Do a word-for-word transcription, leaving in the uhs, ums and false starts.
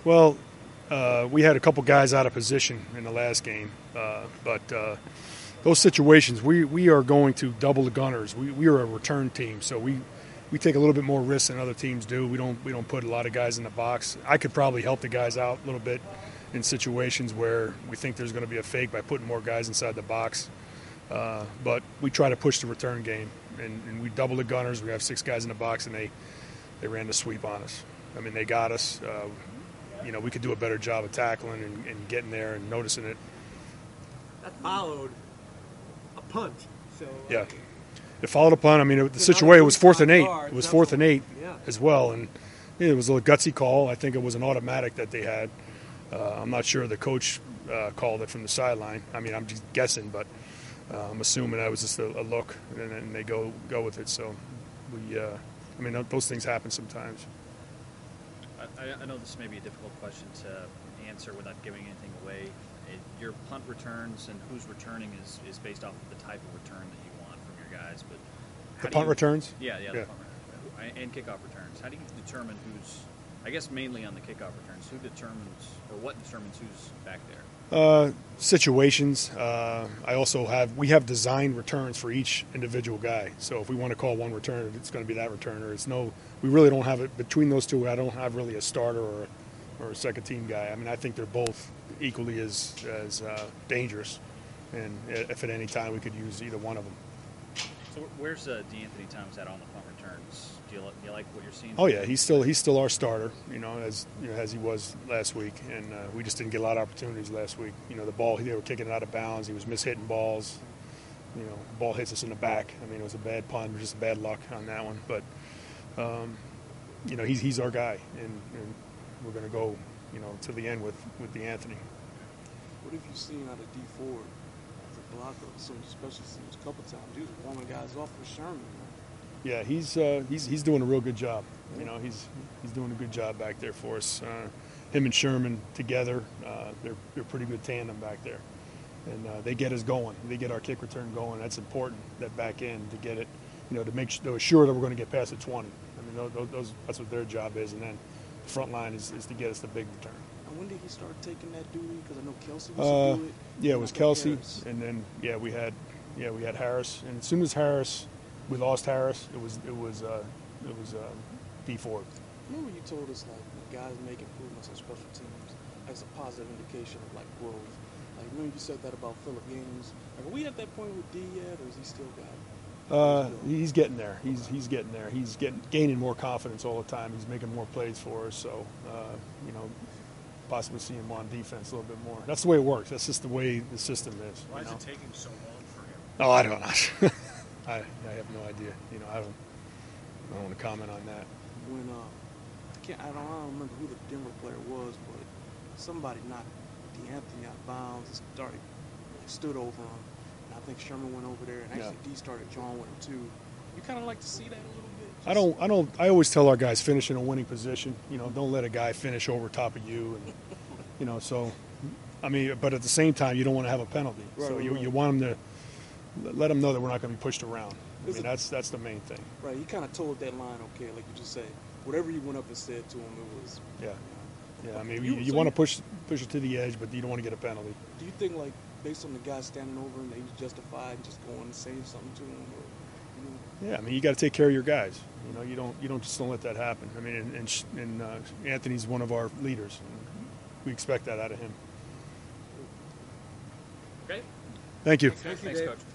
Well, uh, we had a couple guys out of position in the last game, uh, but uh, those situations, we, we are going to double the gunners. We, we are a return team, so we, we take a little bit more risk than other teams do. We don't we don't put a lot of guys in the box. I could probably help the guys out a little bit in situations where we think there's going to be a fake by putting more guys inside the box. Uh, but we try to push the return game, and, and we double the gunners. We have six guys in the box, and they, they ran the sweep on us. I mean, they got us. Uh, you know, we could do a better job of tackling and, and getting there and noticing it. That followed a punt. So yeah, it followed a punt. I mean, it, the situation was fourth and eight. It was fourth and eight yeah. as well, and yeah, it was a little gutsy call. I think it was an automatic that they had. Uh, I'm not sure the coach uh, called it from the sideline. I mean, I'm just guessing, but uh, I'm assuming that was just a, a look, and, and they go go with it. So we, uh, I mean, those things happen sometimes. I, I know this may be a difficult question to answer without giving anything away. It, your punt returns and who's returning is, is based off of the type of return that you want from your guys. But the punt you, returns? Yeah, yeah, yeah. the punt returns. And kickoff returns. How do you determine who's, I guess mainly on the kickoff returns, who determines, or what determines who's back there? Uh, situations. Uh, I also have, we have designed returns for each individual guy. So if we want to call one returner, it's going to be that returner. It's no, we really don't have it between those two. I don't have really a starter or, or a second team guy. I mean, I think they're both equally as, as uh, dangerous. And if at any time we could use either one of them. So where's uh, DeAnthony Thomas at on the punt returns? Do you, do you like what you're seeing? Oh yeah, he's still he's still our starter, you know, as you know, as he was last week, and uh, we just didn't get a lot of opportunities last week. You know, the ball they were kicking it out of bounds. He was mishitting balls. You know, the ball hits us in the back. I mean, it was a bad punt, just bad luck on that one. But um, you know, he's he's our guy, and, and we're going to go, you know, to the end with with DeAnthony. What have you seen out of D Ford as a blocker? Some special teams a couple times. He was warming guys off with Sherman. Yeah, he's uh, he's he's doing a real good job. You know, he's he's doing a good job back there for us. Uh, him and Sherman together, uh, they're they're a pretty good tandem back there, and uh, they get us going. They get our kick return going. That's important. That back end to get it, you know, to make to assure that we're going to get past the twenty. I mean, those, those that's what their job is, and then the front line is, is to get us the big return. And when did he start taking that duty? Because I know Kelsey was uh, to do it. Yeah, it was Kelsey, Harris. and then yeah, we had yeah we had Harris, and as soon as Harris. We lost Harris. It was it was uh, it was uh, D Ford. Remember you told us like when guys make improvements on special teams, that's a positive indication of like growth. Like remember you said that about Phillip Gaines. Like, are we at that point with D yet, or is he still got it? Uh, he's getting there. He's he's getting there. He's getting gaining more confidence all the time. He's making more plays for us. So uh, you know, possibly seeing him on defense a little bit more. That's the way it works. That's just the way the system is. Why is know? it taking so long for him? Oh, I don't know. I, I have no idea. You know, I don't. I don't want to comment on that. When uh, I can't, I don't, I don't remember who the Denver player was, but somebody knocked DeAnthony out of bounds and started, stood over him. And I think Sherman went over there, and actually yeah. D started drawing with him too. You kind of like to see that a little bit. Just I don't. I don't. I always tell our guys finish in a winning position. You know, don't let a guy finish over top of you, and you know. So, I mean, but at the same time, you don't want to have a penalty. Right, so right, you right. you want them to. Let them know that we're not going to be pushed around. I mean, that's that's the main thing. Right. He kind of told that line, okay, like you just said, whatever you went up and said to him, it was. Yeah. You know, Yeah. I mean, you, you, you so want to you, push push it to the edge, but you don't want to get a penalty. Do you think, like, based on the guy standing over him, that he was justified just going and saying something to him? Or, you know? Yeah. I mean, you got to take care of your guys. You know, you don't you don't just don't let that happen. I mean, and, and, and uh, Anthony's one of our leaders. And we expect that out of him. Okay. Thank you. Thanks, Coach.